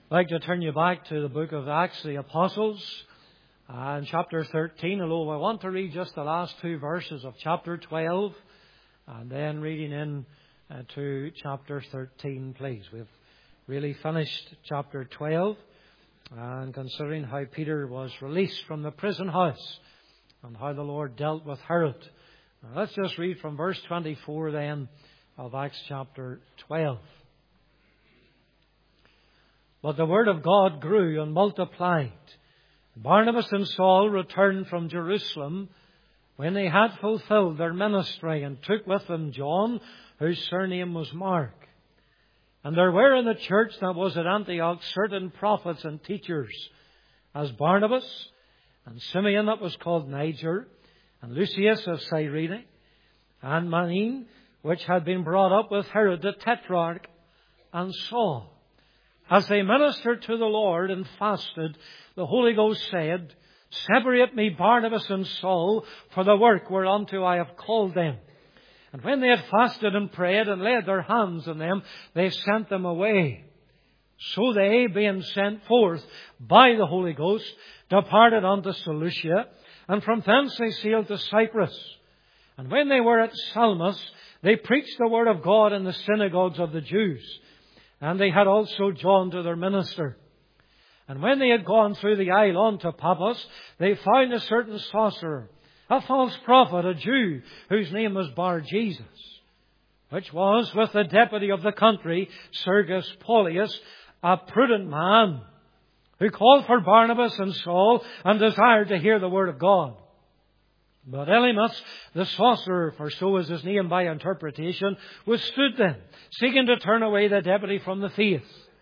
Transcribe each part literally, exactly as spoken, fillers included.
I'd like to turn you back to the book of Acts of the Apostles and chapter thirteen, although I want to read just the last two verses of chapter twelve and then reading in uh, to chapter thirteen, please. We've really finished chapter twelve and considering how Peter was released from the prison house and how the Lord dealt with Herod. Now, let's just read from verse twenty-four then of Acts chapter twelve. But the word of God grew and multiplied. Barnabas and Saul returned from Jerusalem when they had fulfilled their ministry, and took with them John, whose surname was Mark. And there were in the church that was at Antioch certain prophets and teachers, as Barnabas, and Simeon that was called Niger, and Lucius of Cyrene, and Manaen, which had been brought up with Herod the Tetrarch, and Saul. As they ministered to the Lord and fasted, the Holy Ghost said, Separate me Barnabas and Saul for the work whereunto I have called them. And when they had fasted and prayed and laid their hands on them, they sent them away. So they, being sent forth by the Holy Ghost, departed unto Seleucia, and from thence they sailed to Cyprus. And when they were at Salamis, they preached the word of God in the synagogues of the Jews. And they had also John to their minister. And when they had gone through the isle unto Paphos, they found a certain sorcerer, a false prophet, a Jew, whose name was Bar-Jesus, which was with the deputy of the country, Sergius Paulius, a prudent man, who called for Barnabas and Saul, and desired to hear the word of God. But Elymas, the sorcerer, for so was his name by interpretation, withstood them, seeking to turn away the deputy from the faith.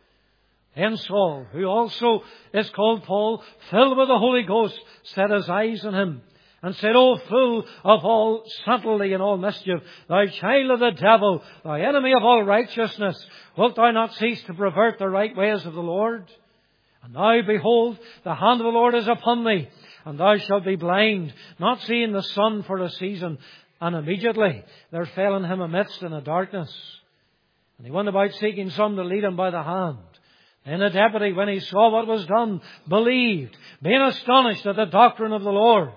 Then Saul, who also is called Paul, filled with the Holy Ghost, set his eyes on him, and said, O full of all subtlety and all mischief, thou child of the devil, thou enemy of all righteousness, wilt thou not cease to pervert the right ways of the Lord? And now, behold, the hand of the Lord is upon thee, and thou shalt be blind, not seeing the sun for a season. And immediately there fell on him a mist and a darkness. And he went about seeking some to lead him by the hand. Then the deputy, when he saw what was done, believed, being astonished at the doctrine of the Lord.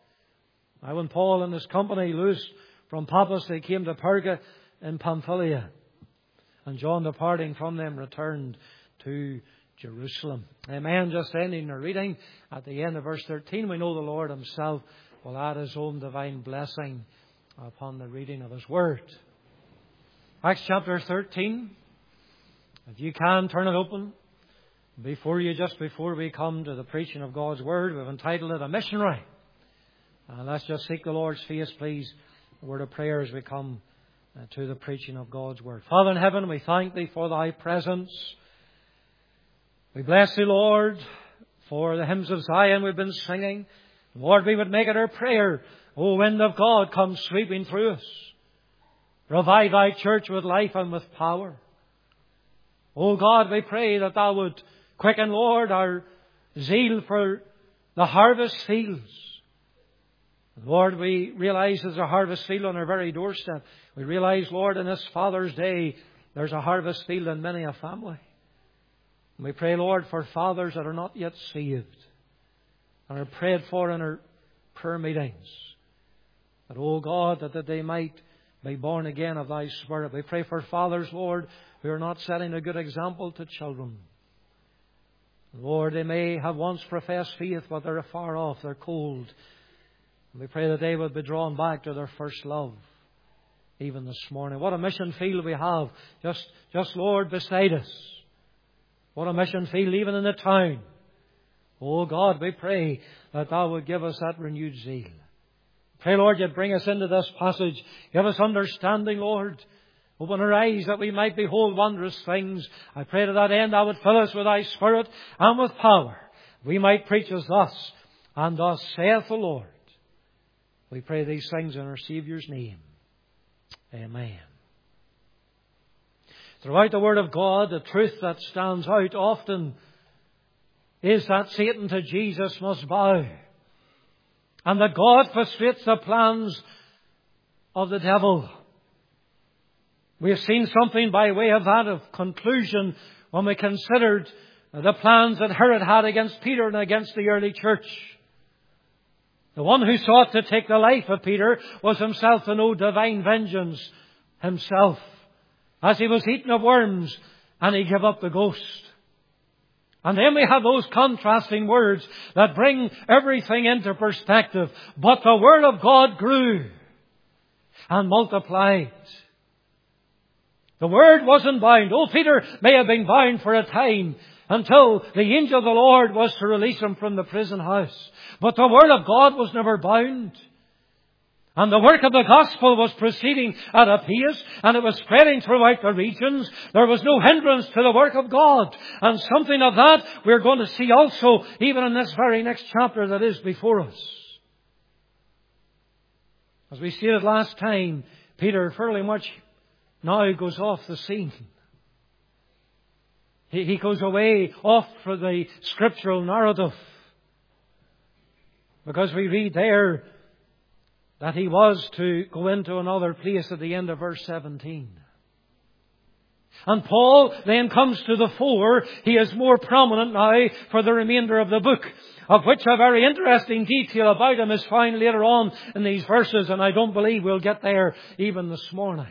Now when Paul and his company loosed from Paphos, they came to Perga in Pamphylia. And John, departing from them, returned to Jerusalem. Amen. Just ending the reading at the end of verse thirteen, we know the Lord Himself will add His own divine blessing upon the reading of His Word. Acts chapter thirteen. If you can, turn it open. Before you, just before we come to the preaching of God's Word, we've entitled it A Missionary. And let's just seek the Lord's face, please. A word of prayer as we come to the preaching of God's Word. Father in heaven, we thank Thee for Thy presence. We bless Thee, Lord, for the hymns of Zion we've been singing. Lord, we would make it our prayer, O wind of God, come sweeping through us. Revive Thy church with life and with power. O God, we pray that Thou would quicken, Lord, our zeal for the harvest fields. Lord, we realize there's a harvest field on our very doorstep. We realize, Lord, in this Father's Day, there's a harvest field in many a family. And we pray, Lord, for fathers that are not yet saved and are prayed for in our prayer meetings. That, oh God, that, that they might be born again of Thy Spirit. We pray for fathers, Lord, who are not setting a good example to children. Lord, they may have once professed faith, but they're far off, they're cold. And we pray that they would be drawn back to their first love, even this morning. What a mission field we have, just, just Lord, beside us. What a mission field even in the town. Oh God, we pray that Thou would give us that renewed zeal. Pray, Lord, You'd bring us into this passage. Give us understanding, Lord. Open our eyes that we might behold wondrous things. I pray to that end Thou would fill us with Thy Spirit and with power. We might preach as thus, and thus saith the Lord. We pray these things in our Saviour's name. Amen. Throughout the Word of God, the truth that stands out often is that Satan to Jesus must bow, and that God frustrates the plans of the devil. We have seen something by way of that of conclusion when we considered the plans that Herod had against Peter and against the early church. The one who sought to take the life of Peter was himself to know divine vengeance himself, as he was eaten of worms and he gave up the ghost. And then we have those contrasting words that bring everything into perspective. But the Word of God grew and multiplied. The Word wasn't bound. Oh, Peter may have been bound for a time until the angel of the Lord was to release him from the prison house. But the Word of God was never bound. And the work of the gospel was proceeding at a pace, and it was spreading throughout the regions. There was no hindrance to the work of God. And something of that we're going to see also, even in this very next chapter that is before us. As we stated last time, Peter fairly much now goes off the scene. He, he goes away off for the scriptural narrative. Because we read there that he was to go into another place at the end of verse seventeen. And Paul then comes to the fore. He is more prominent now for the remainder of the book, of which a very interesting detail about him is found later on in these verses, and I don't believe we'll get there even this morning.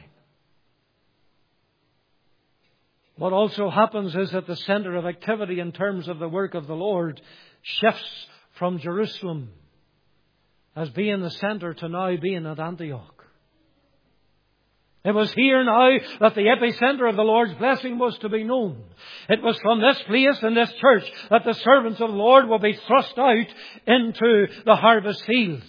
What also happens is that the centre of activity in terms of the work of the Lord shifts from Jerusalem as being the centre to now being at Antioch. It was here now that the epicentre of the Lord's blessing was to be known. It was from this place and this church that the servants of the Lord will be thrust out into the harvest fields.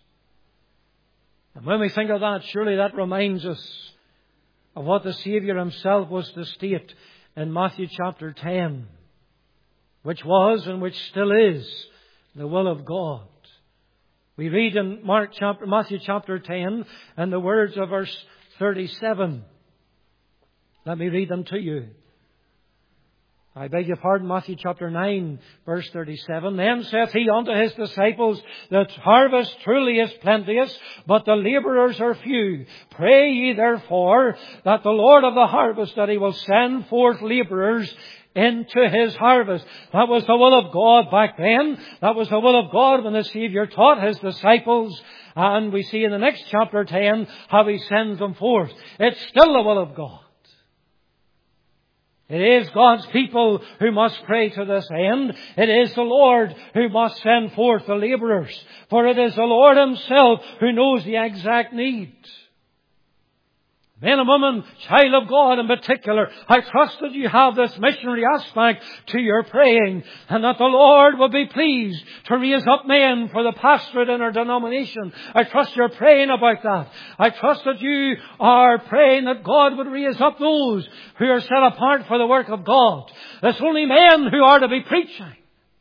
And when we think of that, surely that reminds us of what the Saviour himself was to state in Matthew chapter ten, which was and which still is the will of God. We read in Mark chapter, Matthew chapter ten, and the words of verse thirty-seven. Let me read them to you. I beg your pardon, Matthew chapter nine, verse thirty-seven. Then saith he unto his disciples, the harvest truly is plenteous, but the labourers are few. Pray ye therefore that the Lord of the harvest, that he will send forth labourers into his harvest. That was the will of God back then. That was the will of God when the Saviour taught his disciples. And we see in the next chapter ten how he sends them forth. It's still the will of God. It is God's people who must pray to this end. It is the Lord who must send forth the labourers. For it is the Lord himself who knows the exact need. Men and women, child of God in particular, I trust that you have this missionary aspect to your praying, and that the Lord will be pleased to raise up men for the pastorate in our denomination. I trust you're praying about that. I trust that you are praying that God would raise up those who are set apart for the work of God. It's only men who are to be preaching.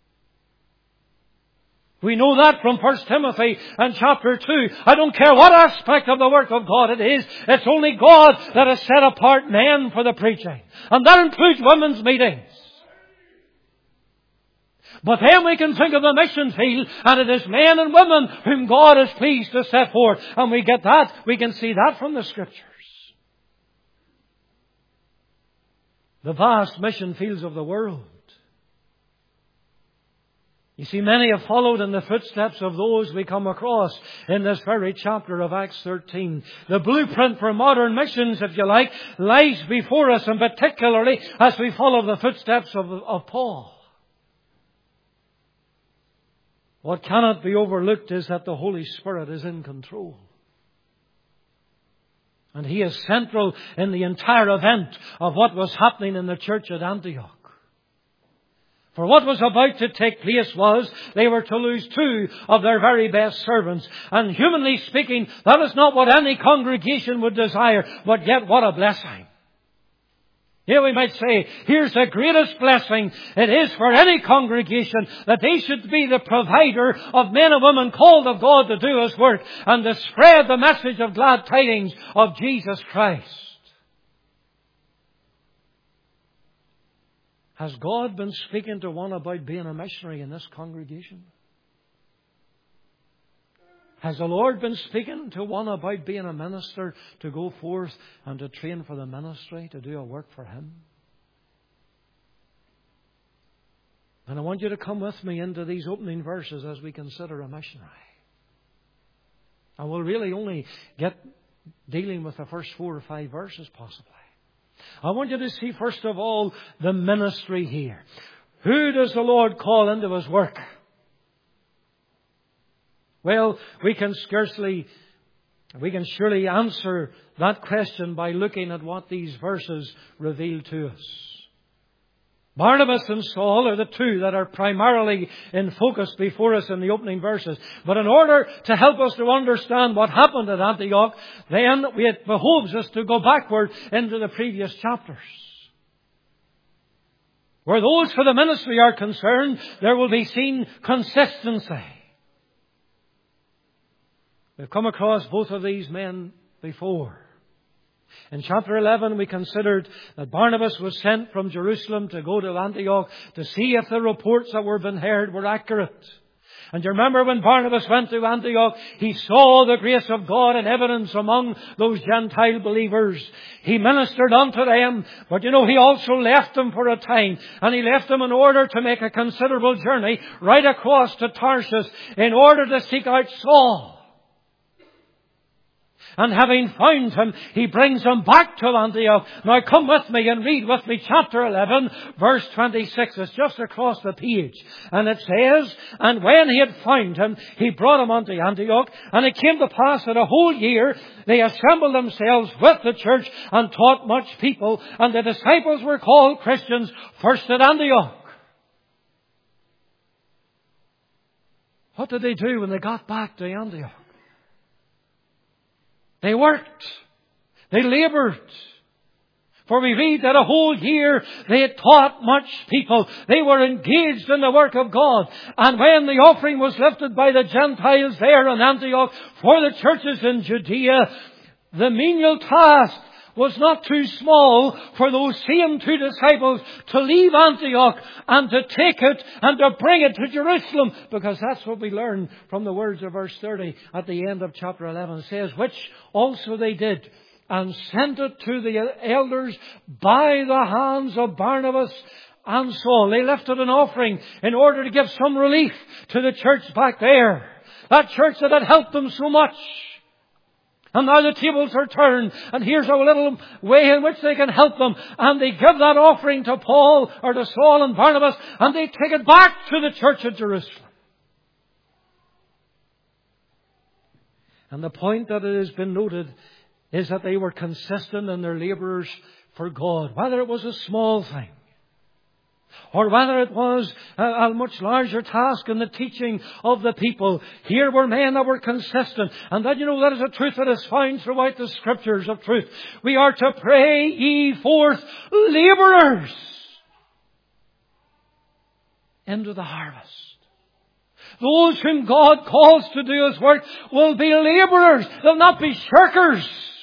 We know that from First Timothy and chapter two. I don't care what aspect of the work of God it is. It's only God that has set apart men for the preaching. And that includes women's meetings. But then we can think of the mission field, and it is men and women whom God is pleased to set forth. And we get that, we can see that from the Scriptures. The vast mission fields of the world. You see, many have followed in the footsteps of those we come across in this very chapter of Acts thirteen. The blueprint for modern missions, if you like, lies before us, and particularly as we follow the footsteps of, of Paul. What cannot be overlooked is that the Holy Spirit is in control. And He is central in the entire event of what was happening in the church at Antioch. For what was about to take place was they were to lose two of their very best servants. And humanly speaking, that is not what any congregation would desire. But yet what a blessing. Here we might say, here's the greatest blessing it is for any congregation, that they should be the provider of men and women called of God to do His work and to spread the message of glad tidings of Jesus Christ. Has God been speaking to one about being a missionary in this congregation? Has the Lord been speaking to one about being a minister to go forth and to train for the ministry, to do a work for Him? And I want you to come with me into these opening verses as we consider a missionary. And we'll really only get dealing with the first four or five verses possibly. I want you to see first of all the ministry here. Who does the Lord call into His work? Well, we can scarcely, we can surely answer that question by looking at what these verses reveal to us. Barnabas and Saul are the two that are primarily in focus before us in the opening verses. But in order to help us to understand what happened at Antioch, then it behoves us to go backward into the previous chapters. Where those for the ministry are concerned, there will be seen consistency. We've come across both of these men before. In chapter eleven, we considered that Barnabas was sent from Jerusalem to go to Antioch to see if the reports that were being heard were accurate. And you remember when Barnabas went to Antioch, he saw the grace of God in evidence among those Gentile believers. He ministered unto them, but you know, he also left them for a time. And he left them in order to make a considerable journey right across to Tarshish in order to seek out Saul. And having found him, he brings him back to Antioch. Now come with me and read with me chapter eleven, verse twenty-six. It's just across the page. And it says, And when he had found him, he brought him unto Antioch. And it came to pass that a whole year they assembled themselves with the church and taught much people. And the disciples were called Christians first at Antioch. What did they do when they got back to Antioch? They worked. They labored. For we read that a whole year they had taught much people. They were engaged in the work of God. And when the offering was lifted by the Gentiles there in Antioch for the churches in Judea, the menial task was not too small for those same two disciples to leave Antioch and to take it and to bring it to Jerusalem. Because that's what we learn from the words of verse thirty at the end of chapter eleven. It says, Which also they did, and sent it to the elders by the hands of Barnabas and Saul. They lifted an offering in order to give some relief to the church back there. That church that had helped them so much. And now the tables are turned, and here's a little way in which they can help them. And they give that offering to Paul, or to Saul and Barnabas, and they take it back to the church at Jerusalem. And the point that it has been noted is that they were consistent in their labours for God. Whether it was a small thing, or whether it was a, a much larger task in the teaching of the people. Here were men that were consistent. And that, you know, that is a truth that is found throughout the Scriptures of truth. We are to pray ye forth labourers into the harvest. Those whom God calls to do His work will be labourers. They'll not be shirkers.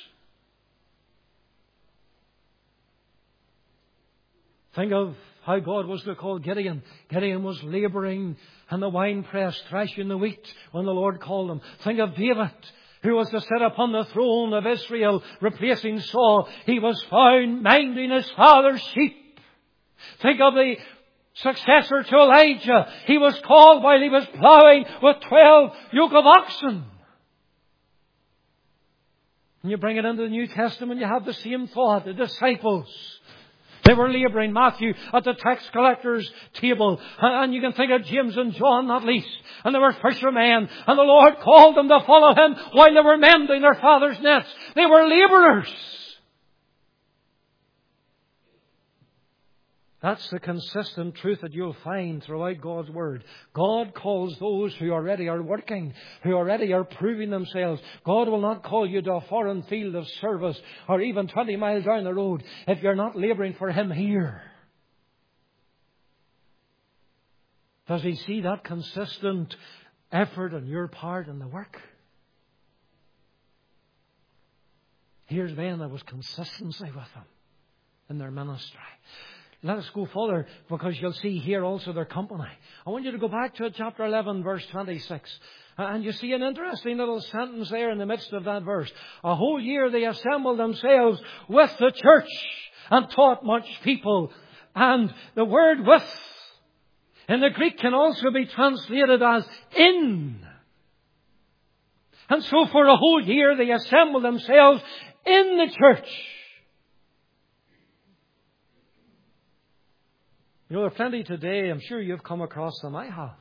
Think of how God was to call Gideon. Gideon was labouring in the winepress, threshing the wheat when the Lord called him. Think of David, who was to sit upon the throne of Israel, replacing Saul. He was found minding his father's sheep. Think of the successor to Elijah. He was called while he was ploughing with twelve yoke of oxen. And you bring it into the New Testament, you have the same thought. The disciples, they were labouring, Matthew, at the tax collector's table. And you can think of James and John, not least. And they were fishermen. And the Lord called them to follow Him while they were mending their father's nets. They were labourers. That's the consistent truth that you'll find throughout God's Word. God calls those who already are working, who already are proving themselves. God will not call you to a foreign field of service or even twenty miles down the road if you're not labouring for Him here. Does He see that consistent effort on your part in the work? Here's men that was consistency with them in their ministry. Let us go further, because you'll see here also their company. I want you to go back to chapter eleven, verse twenty-six. And you see an interesting little sentence there in the midst of that verse. A whole year they assembled themselves with the church and taught much people. And the word with In the Greek can also be translated as in. And so for a whole year they assemble themselves in the church. You know, there are plenty today, I'm sure you've come across them, I have.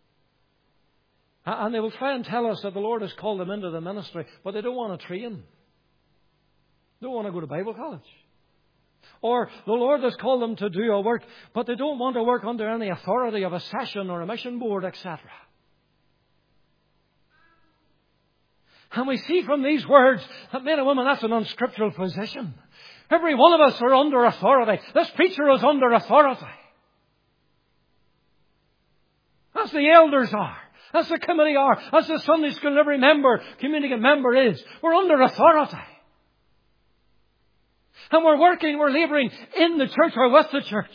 And they will try and tell us that the Lord has called them into the ministry, but they don't want to train. They don't want to go to Bible college. Or the Lord has called them to do a work, but they don't want to work under any authority of a session or a mission board, et cetera. And we see from these words that, men and women, that's an unscriptural position. Every one of us are under authority. This preacher is under authority. As the elders are. As the committee are. As the Sunday school and every member, community member is. We're under authority. And we're working, we're labouring in the church or with the church.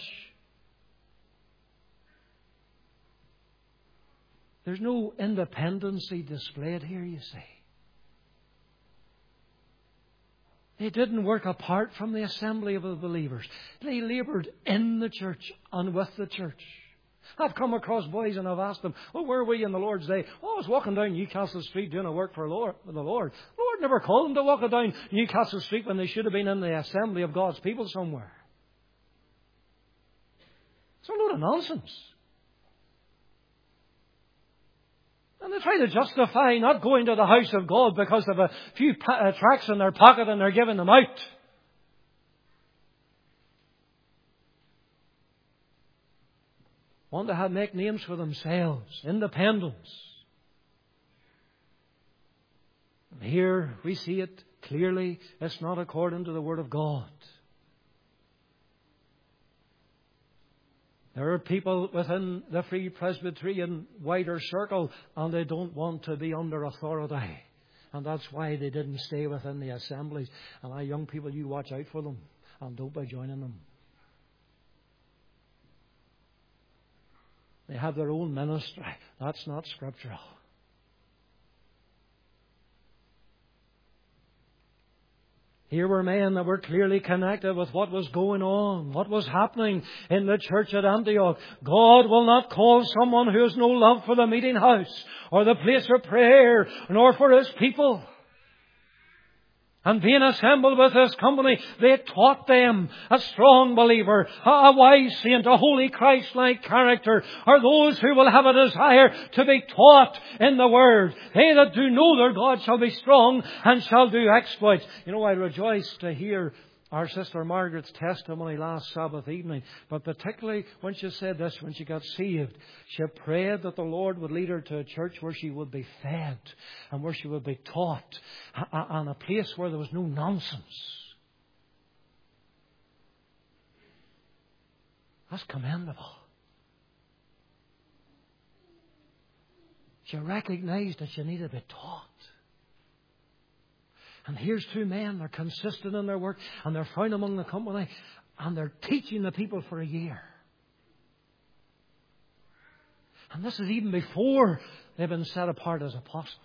There's no independency displayed here, you see. They didn't work apart from the assembly of the believers. They laboured in the church and with the church. I've come across boys and I've asked them, well, where were you in the Lord's day? Oh, I was walking down Newcastle Street doing a work for the Lord. The Lord The Lord never called them to walk down Newcastle Street when they should have been in the assembly of God's people somewhere. It's a load of nonsense. And they try to justify not going to the house of God because of a few pa- uh, tracts in their pocket and they're giving them out. Want to have make names for themselves. Independence. And here we see it clearly. It's not according to the Word of God. There are people within the Free Presbyterian wider circle and they don't want to be under authority. And that's why they didn't stay within the assemblies. And our young people, you watch out for them and don't by joining them. They have their own ministry. That's not scriptural. Here were men that were clearly connected with what was going on, what was happening in the church at Antioch. God will not call someone who has no love for the meeting house or the place of prayer, nor for His people. And being assembled with this company, they taught them a strong believer, a wise saint, a holy Christ-like character, are those who will have a desire to be taught in the Word. They that do know their God shall be strong and shall do exploits. You know, I rejoice to hear our sister Margaret's testimony last Sabbath evening, but particularly when she said this, when she got saved, she prayed that the Lord would lead her to a church where she would be fed and where she would be taught, and a place where there was no nonsense. That's commendable. She recognized that she needed to be taught. And here's two men, they're consistent in their work, and they're found among the company, and they're teaching the people for a year. And this is even before they've been set apart as apostles.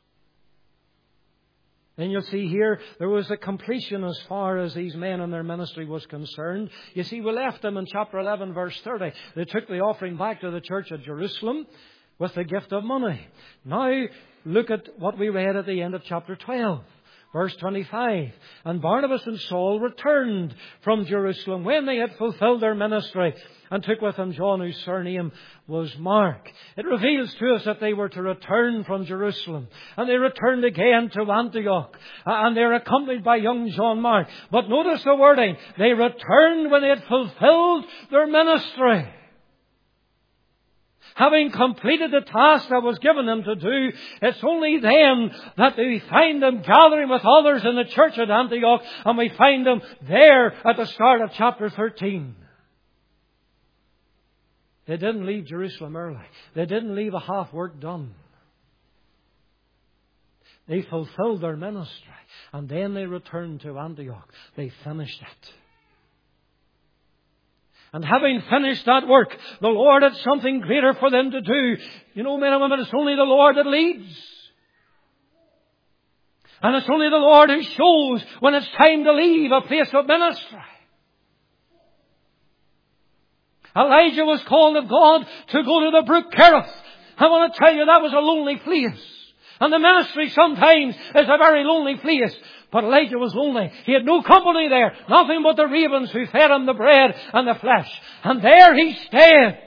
Then you'll see here, there was a completion as far as these men and their ministry was concerned. You see, we left them in chapter eleven, verse thirty. They took the offering back to the church at Jerusalem with the gift of money. Now, look at what we read at the end of chapter twelve. Verse twenty-five, and Barnabas and Saul returned from Jerusalem when they had fulfilled their ministry and took with them John, whose surname was Mark. It reveals to us that they were to return from Jerusalem. And they returned again to Antioch. And they were accompanied by young John Mark. But notice the wording. They returned when they had fulfilled their ministry. Having completed the task that was given them to do, it's only then that we find them gathering with others in the church at Antioch, and we find them there at the start of chapter thirteen. They didn't leave Jerusalem early. They didn't leave a half work done. They fulfilled their ministry, and then they returned to Antioch. They finished it. And having finished that work, the Lord had something greater for them to do. You know, men and women, it's only the Lord that leads. And it's only the Lord who shows when it's time to leave a place of ministry. Elijah was called of God to go to the brook Kerith. I want to tell you that was a lonely place. And the ministry sometimes is a very lonely place. But Elijah was lonely. He had no company there. Nothing but the ravens who fed him the bread and the flesh. And there he stayed.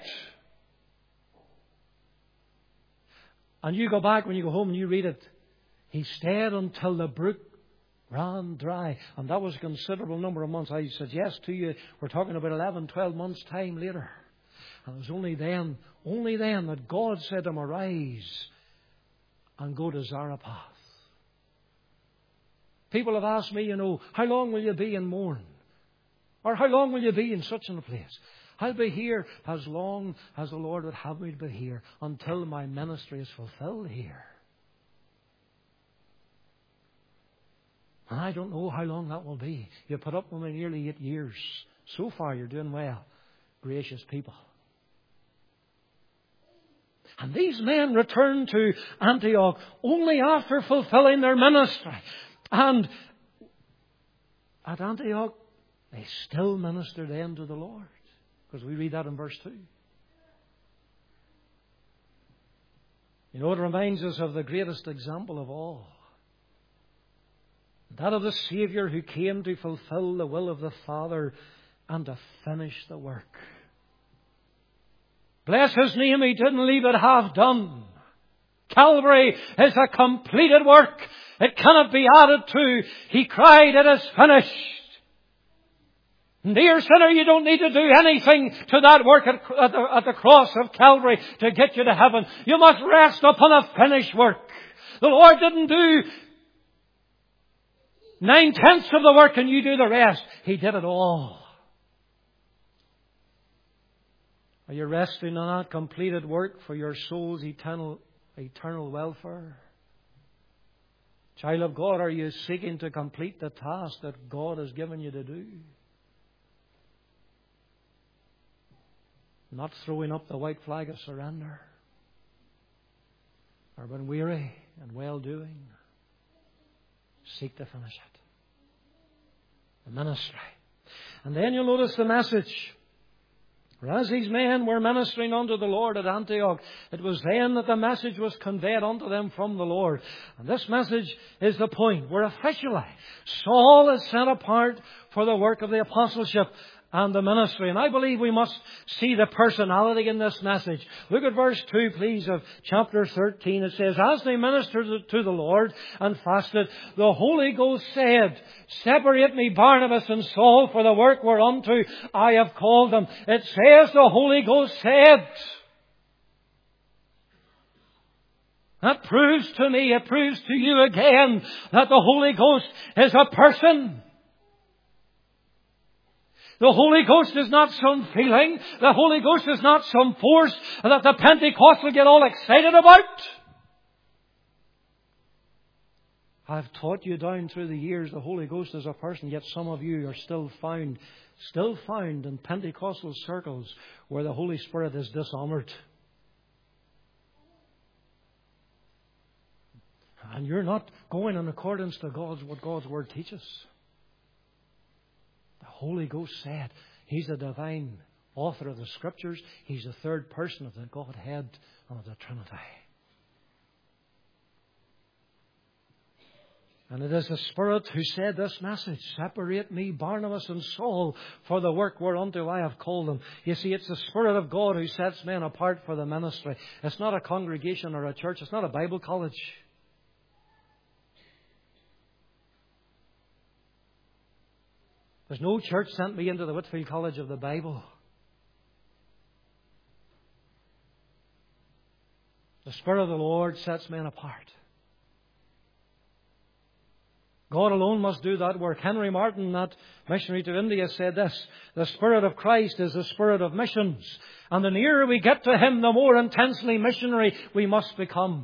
And you go back when you go home and you read it. He stayed until the brook ran dry. And that was a considerable number of months. I suggest to you, we're talking about eleven, twelve months' time later. And it was only then, only then that God said to him, arise and go to Zarephath. People have asked me, you know, how long will you be in Mourne? Or how long will you be in such a place? I'll be here as long as the Lord would have me to be here, until my ministry is fulfilled here. And I don't know how long that will be. You put up with me nearly eight years. So far you're doing well, gracious people. And these men returned to Antioch only after fulfilling their ministry. And at Antioch, they still ministered then to the Lord. Because we read that in verse two. You know, it reminds us of the greatest example of all. That of the Saviour who came to fulfill the will of the Father and to finish the work. Bless His name, He didn't leave it half done. Calvary is a completed work. It cannot be added to. He cried, it is finished. Dear sinner, you don't need to do anything to that work at, at, the, at the cross of Calvary to get you to heaven. You must rest upon a finished work. The Lord didn't do nine-tenths of the work and you do the rest. He did it all. Are you resting on that completed work for your soul's eternal, eternal welfare? Child of God, are you seeking to complete the task that God has given you to do? Not throwing up the white flag of surrender, or when weary and well-doing, seek to finish it. The ministry. And then you'll notice the message. For as these men were ministering unto the Lord at Antioch, it was then that the message was conveyed unto them from the Lord. And this message is the point where officially Saul is set apart for the work of the apostleship and the ministry. And I believe we must see the personality in this message. Look at verse two, please, of chapter thirteen. It says, as they ministered to the Lord and fasted, the Holy Ghost said, separate me Barnabas and Saul for the work whereunto I have called them. It says the Holy Ghost said. That proves to me, it proves to you again, that the Holy Ghost is a person. The Holy Ghost is not some feeling. The Holy Ghost is not some force that the Pentecostal get all excited about. I've taught you down through the years the Holy Ghost is a person, yet some of you are still found, still found in Pentecostal circles where the Holy Spirit is dishonoured. And you're not going in accordance to God's, what God's Word teaches. The Holy Ghost said, He's the divine author of the Scriptures. He's the third person of the Godhead and of the Trinity. And it is the Spirit who said this message, separate me, Barnabas and Saul, for the work whereunto I have called them. You see, it's the Spirit of God who sets men apart for the ministry. It's not a congregation or a church. It's not a Bible college. There's no church sent me into the Whitfield College of the Bible. The Spirit of the Lord sets men apart. God alone must do that work. Henry Martin, that missionary to India, said this, the Spirit of Christ is the Spirit of missions. And the nearer we get to Him, the more intensely missionary we must become.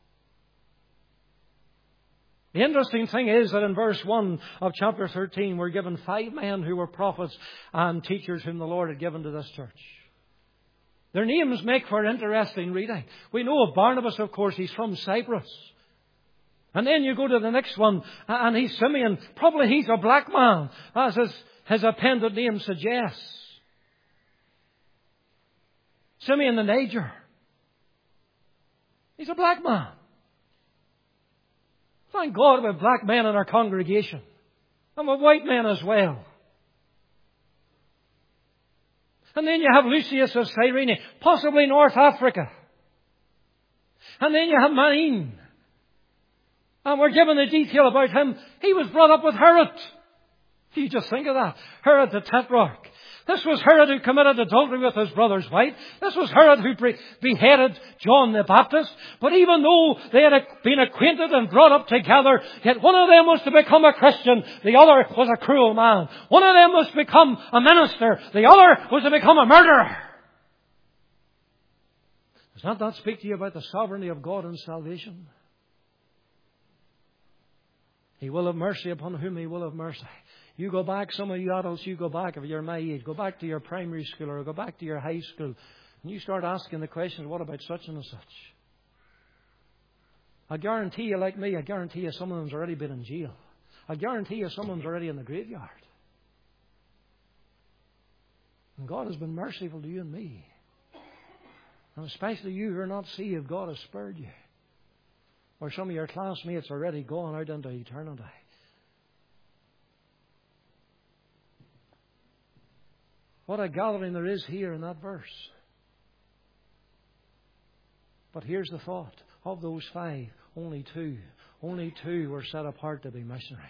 The interesting thing is that in verse one of chapter thirteen, we're given five men who were prophets and teachers whom the Lord had given to this church. Their names make for interesting reading. We know of Barnabas, of course, he's from Cyprus. And then you go to the next one, and he's Simeon. Probably he's a black man, as his, his appended name suggests. Simeon the Niger. He's a black man. Thank God we have black men in our congregation. And we have white men as well. And then you have Lucius of Cyrene, possibly North Africa. And then you have Manin. And we're given the detail about him. He was brought up with Herod. You just think of that. Herod the Tetrarch. This was Herod who committed adultery with his brother's wife. This was Herod who beheaded John the Baptist. But even though they had been acquainted and brought up together, yet one of them was to become a Christian, the other was a cruel man. One of them was to become a minister, the other was to become a murderer. Does not that speak to you about the sovereignty of God and salvation? He will have mercy upon whom He will have mercy. You go back, some of you adults, you go back, if you're my age, go back to your primary school or go back to your high school, and you start asking the questions, what about such and such? I guarantee you, like me, I guarantee you some of them's already been in jail. I guarantee you some of them's already in the graveyard. And God has been merciful to you and me. And especially you who are not saved, God has spared you. Or some of your classmates are already gone out into eternity. What a gathering there is here in that verse. But here's the thought. Of those five, only two, only two were set apart to be missionaries.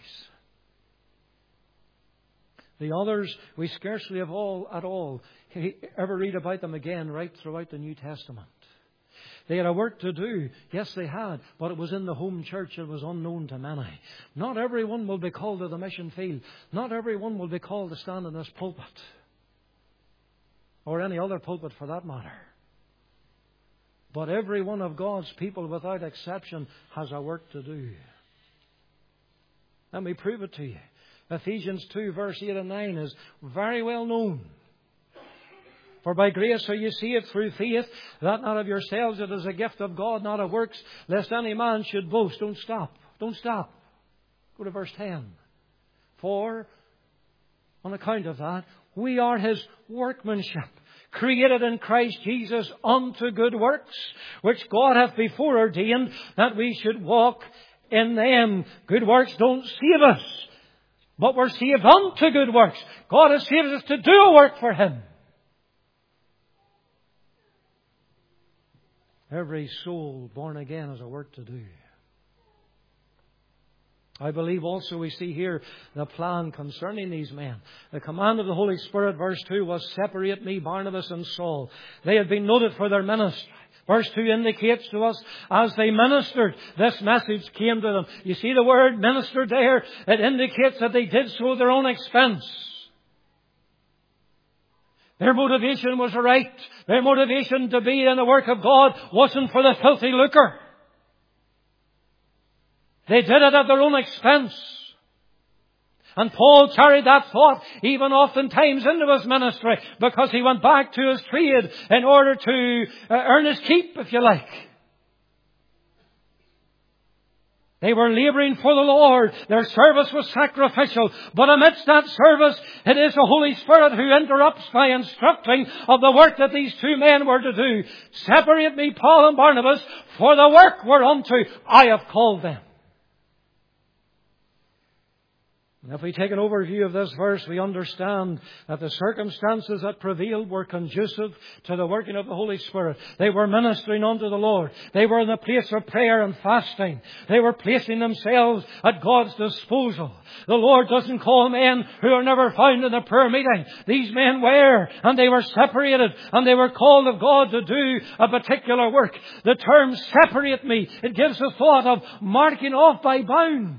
The others, we scarcely have all at all ever read about them again right throughout the New Testament. They had a work to do. Yes, they had. But it was in the home church. It was unknown to many. Not everyone will be called to the mission field. Not everyone will be called to stand in this pulpit. Or any other pulpit for that matter. But every one of God's people, without exception, has a work to do. Let me prove it to you. Ephesians two, verse eight and nine is very well known. For by grace are you saved through faith, that not of yourselves, it is a gift of God, not of works, lest any man should boast. Don't stop. Don't stop. Go to verse ten. For, on account of that, we are His workmanship, created in Christ Jesus unto good works, which God hath before ordained that we should walk in them. Good works don't save us, but we're saved unto good works. God has saved us to do a work for Him. Every soul born again has a work to do. I believe also we see here the plan concerning these men. The command of the Holy Spirit, verse two, was separate me, Barnabas and Saul. They had been noted for their ministry. Verse two indicates to us, as they ministered, this message came to them. You see the word ministered there? It indicates that they did so at their own expense. Their motivation was right. Their motivation to be in the work of God wasn't for the filthy lucre. They did it at their own expense. And Paul carried that thought even oftentimes into his ministry, because he went back to his trade in order to uh, earn his keep, if you like. They were labouring for the Lord. Their service was sacrificial. But amidst that service, it is the Holy Spirit who interrupts by instructing of the work that these two men were to do. Separate me, Paul and Barnabas, for the work whereunto I have called them. And if we take an overview of this verse, we understand that the circumstances that prevailed were conducive to the working of the Holy Spirit. They were ministering unto the Lord. They were in the place of prayer and fasting. They were placing themselves at God's disposal. The Lord doesn't call men who are never found in a prayer meeting. These men were, and they were separated, and they were called of God to do a particular work. The term separate me, it gives the thought of marking off by bounds.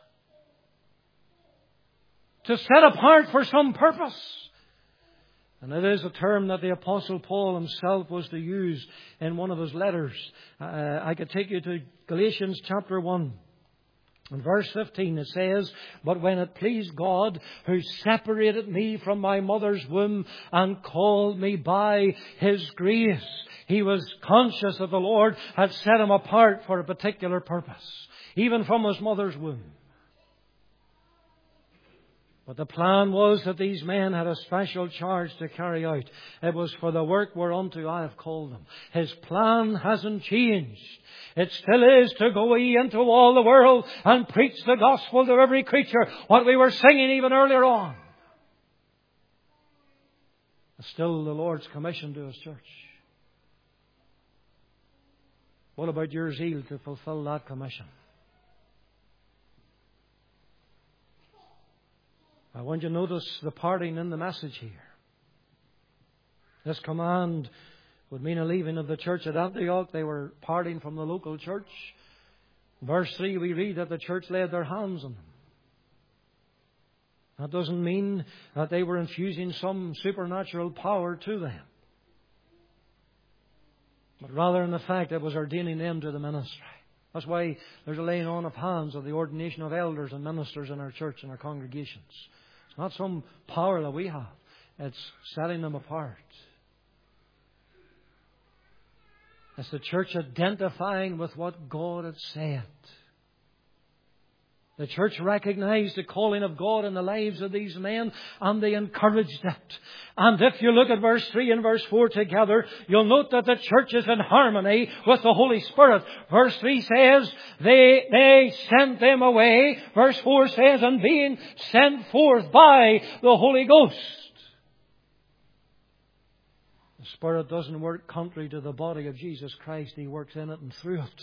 To set apart for some purpose. And it is a term that the Apostle Paul himself was to use in one of his letters. Uh, I could take you to Galatians chapter one. In verse fifteen it says, but when it pleased God, who separated me from my mother's womb and called me by His grace. He was conscious that the Lord had set him apart for a particular purpose. Even from his mother's womb. But the plan was that these men had a special charge to carry out. It was for the work whereunto I have called them. His plan hasn't changed. It still is to go ye into all the world and preach the gospel to every creature. What we were singing even earlier on. It's still the Lord's commission to His church. What about your zeal to fulfill that commission? I want you to notice the parting in the message here. This command would mean a leaving of the church at Antioch. They were parting from the local church. Verse three, we read that the church laid their hands on them. That doesn't mean that they were infusing some supernatural power to them, but rather in the fact it was ordaining them to the ministry. That's why there's a laying on of hands of the ordination of elders and ministers in our church and our congregations. It's not some power that we have. It's setting them apart. It's the church identifying with what God had said. The church recognized the calling of God in the lives of these men, and they encouraged it. And if you look at verse three and verse four together, you'll note that the church is in harmony with the Holy Spirit. Verse three says, they, they sent them away. Verse four says, and being sent forth by the Holy Ghost. The Spirit doesn't work contrary to the body of Jesus Christ. He works in it and through it.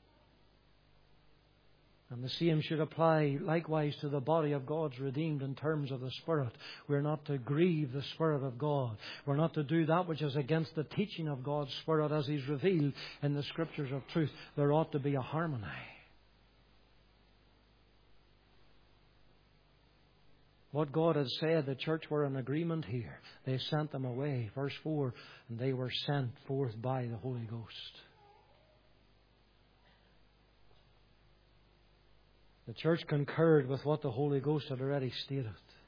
And the same should apply likewise to the body of God's redeemed in terms of the Spirit. We're not to grieve the Spirit of God. We're not to do that which is against the teaching of God's Spirit as He's revealed in the Scriptures of truth. There ought to be a harmony. What God had said, the church were in agreement here. They sent them away. Verse four, and they were sent forth by the Holy Ghost. The church concurred with what the Holy Ghost had already stated.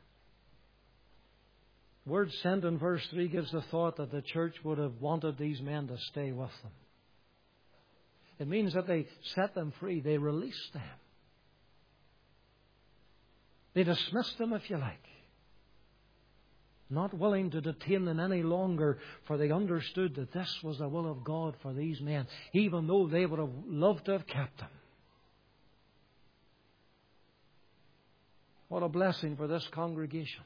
The word sent in verse three gives the thought that the church would have wanted these men to stay with them. It means that they set them free. They released them. They dismissed them, if you like. Not willing to detain them any longer, for they understood that this was the will of God for these men, even though they would have loved to have kept them. What a blessing for this congregation.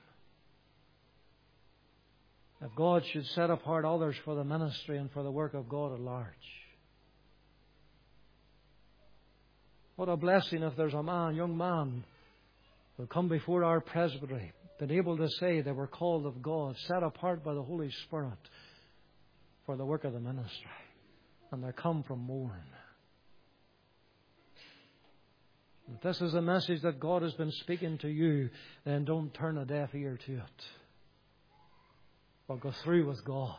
If God should set apart others for the ministry and for the work of God at large. What a blessing if there's a man, young man, who come before our presbytery, been able to say they were called of God, set apart by the Holy Spirit for the work of the ministry. And they come from Mourne. If this is a message that God has been speaking to you, then don't turn a deaf ear to it. But go through with God.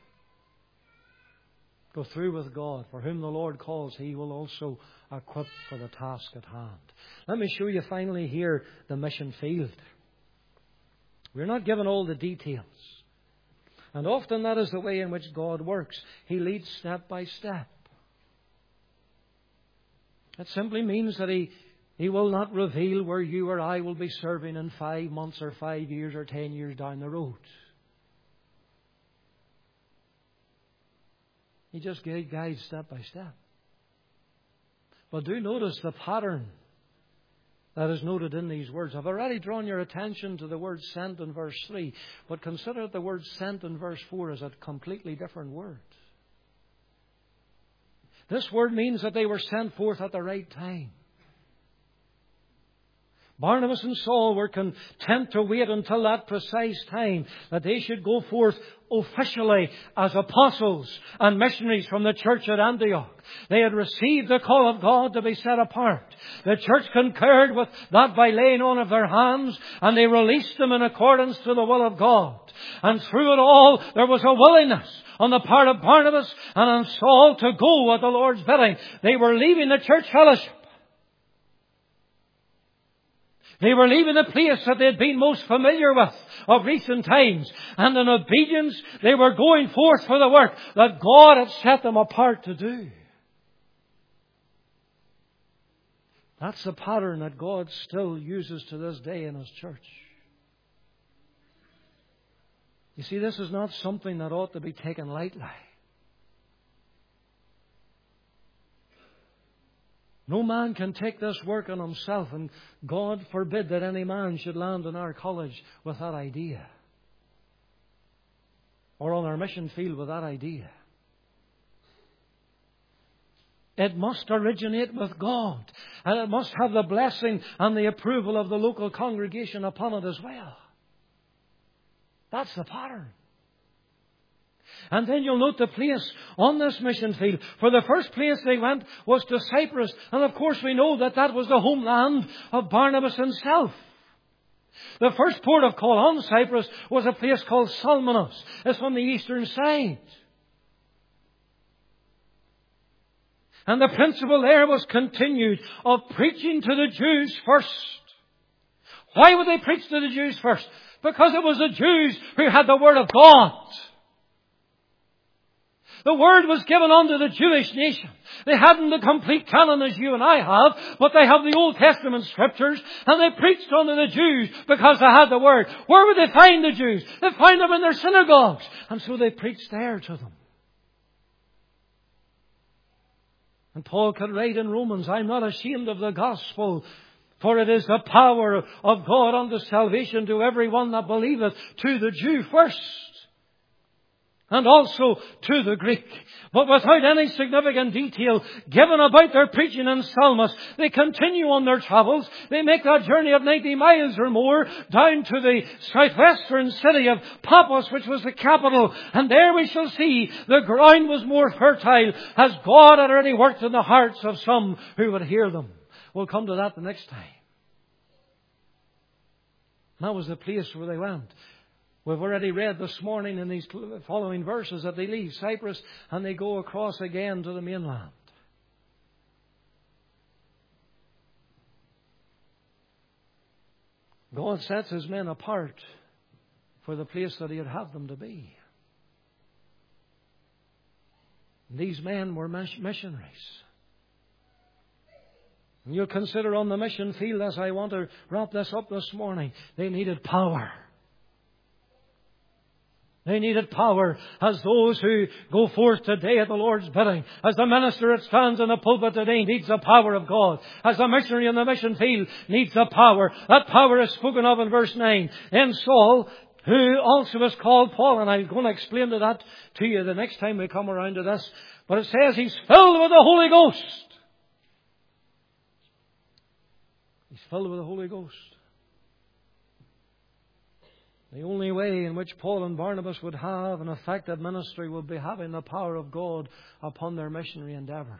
Go through with God. For whom the Lord calls, He will also equip for the task at hand. Let me show you finally here the mission field. We're not given all the details. And often that is the way in which God works. He leads step by step. It simply means that He He will not reveal where you or I will be serving in five months or five years or ten years down the road. He just guides step by step. But do notice the pattern that is noted in these words. I've already drawn your attention to the word sent in verse three, but consider the word sent in verse four as a completely different word. This word means that they were sent forth at the right time. Barnabas and Saul were content to wait until that precise time that they should go forth officially as apostles and missionaries from the church at Antioch. They had received the call of God to be set apart. The church concurred with that by laying on of their hands, and they released them in accordance to the will of God. And through it all, there was a willingness on the part of Barnabas and on Saul to go at the Lord's bidding. They were leaving the church fellowship. They were leaving the place that they had been most familiar with of recent times. And in obedience, they were going forth for the work that God had set them apart to do. That's the pattern that God still uses to this day in His church. You see, this is not something that ought to be taken lightly. No man can take this work on himself, and God forbid that any man should land in our college with that idea, or on our mission field with that idea. It must originate with God, and it must have the blessing and the approval of the local congregation upon it as well. That's the pattern. And then you'll note the place on this mission field. For the first place they went was to Cyprus. And of course we know that that was the homeland of Barnabas himself. The first port of call on Cyprus was a place called Salmonos. It's on the eastern side. And the principle there was continued of preaching to the Jews first. Why would they preach to the Jews first? Because it was the Jews who had the Word of God. The Word was given unto the Jewish nation. They hadn't the complete canon as you and I have, but they have the Old Testament Scriptures, and they preached unto the Jews because they had the Word. Where would they find the Jews? They'd find them in their synagogues. And so they preached there to them. And Paul could write in Romans, I'm not ashamed of the gospel, for it is the power of God unto salvation to every one that believeth, to the Jew first, and also to the Greek. But without any significant detail given about their preaching in Salmos, they continue on their travels. They make that journey of ninety miles or more down to the southwestern city of Paphos, which was the capital. And there we shall see the ground was more fertile, as God had already worked in the hearts of some who would hear them. We'll come to that the next time. That was the place where they went. We've already read this morning in these following verses that they leave Cyprus and they go across again to the mainland. God sets His men apart for the place that He'd have them to be. And these men were missionaries. And you'll consider on the mission field, as I want to wrap this up this morning, they needed power. They needed power as those who go forth today at the Lord's bidding. As the minister that stands in the pulpit today needs the power of God. As the missionary in the mission field needs the power. That power is spoken of in verse nine. Then Saul, who also was called Paul, and I'm going to explain to that to you the next time we come around to this. But it says he's filled with the Holy Ghost. He's filled with the Holy Ghost. The only way in which Paul and Barnabas would have an effective ministry would be having the power of God upon their missionary endeavours.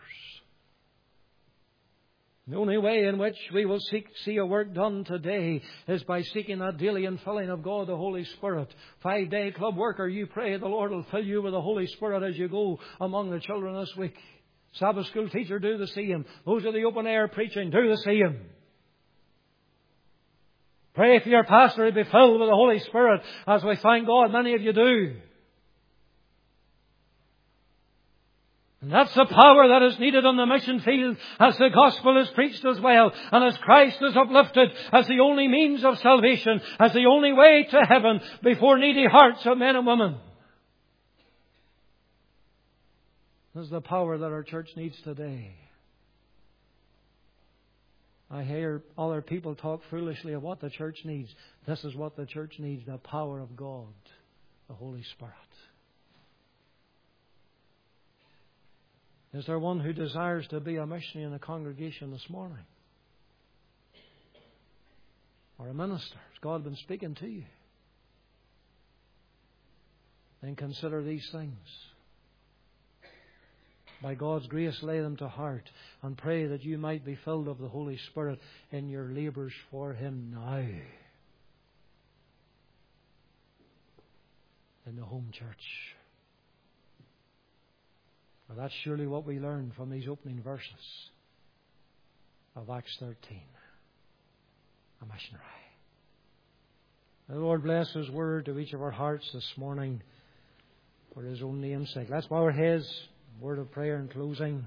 The only way in which we will seek, see a work done today is by seeking that daily infilling of God, the Holy Spirit. Five-day club worker, you pray the Lord will fill you with the Holy Spirit as you go among the children this week. Sabbath school teacher, do the same. Those are the open air preaching, do the same. Pray for your pastor to be filled with the Holy Spirit, as we thank God many of you do. And that's the power that is needed on the mission field as the gospel is preached as well, and as Christ is uplifted as the only means of salvation, as the only way to heaven before needy hearts of men and women. This is the power that our church needs today. I hear other people talk foolishly of what the church needs. This is what the church needs, the power of God, the Holy Spirit. Is there one who desires to be a missionary in a congregation this morning? Or a minister? Has God been speaking to you? Then consider these things. By God's grace, lay them to heart and pray that you might be filled of the Holy Spirit in your labours for Him now. In the home church. Well, that's surely what we learn from these opening verses of Acts thirteen. A missionary. The Lord bless His word to each of our hearts this morning for His own name's sake. Let's bow our heads. Word of prayer in closing.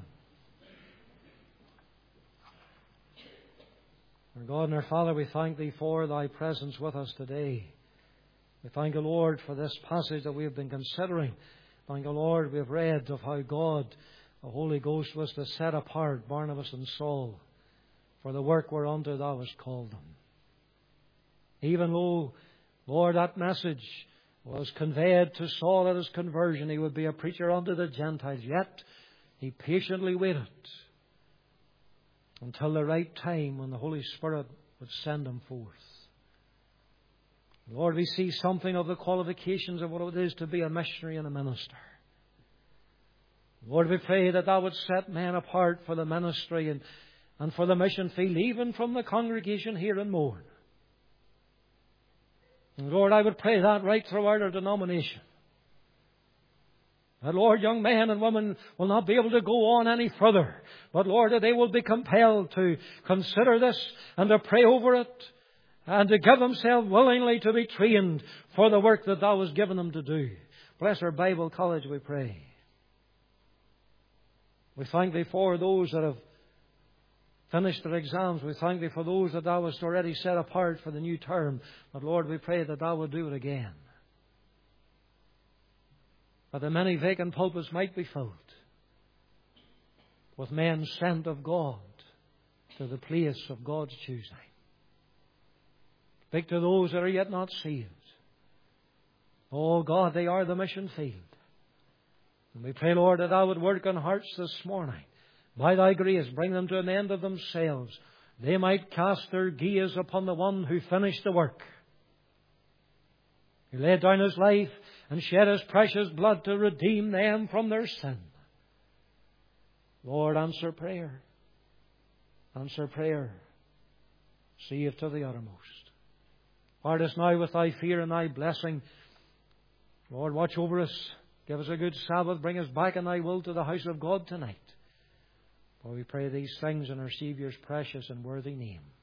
Our God and our Father, we thank Thee for Thy presence with us today. We thank you, Lord, for this passage that we have been considering. Thank you, Lord, we have read of how God, the Holy Ghost, was to set apart Barnabas and Saul for the work whereunto thou hast called them. Even though, Lord, that message was conveyed to Saul at his conversion, he would be a preacher unto the Gentiles, yet he patiently waited until the right time when the Holy Spirit would send him forth. Lord, we see something of the qualifications of what it is to be a missionary and a minister. Lord, we pray that thou would set men apart for the ministry and, and for the mission field, even from the congregation here in Mourne. And Lord, I would pray that right throughout our denomination. That, Lord, young men and women will not be able to go on any further. But, Lord, that they will be compelled to consider this and to pray over it and to give themselves willingly to be trained for the work that thou hast given them to do. Bless our Bible College, we pray. We thank thee for those that have finished their exams. We thank thee for those that thou hast already set apart for the new term. But, Lord, we pray that thou would do it again, that the many vacant pulpits might be filled with men sent of God to the place of God's choosing. Speak to those that are yet not saved. Oh God, they are the mission field. And we pray, Lord, that thou would work on hearts this morning. By thy grace, bring them to an end of themselves. They might cast their gaze upon the one who finished the work, who laid down his life and shed his precious blood to redeem them from their sin. Lord, answer prayer. Answer prayer. Save to the uttermost. Guard us now with thy fear and thy blessing. Lord, watch over us. Give us a good Sabbath. Bring us back in thy will to the house of God tonight. For we pray these things in our Saviour's precious and worthy name.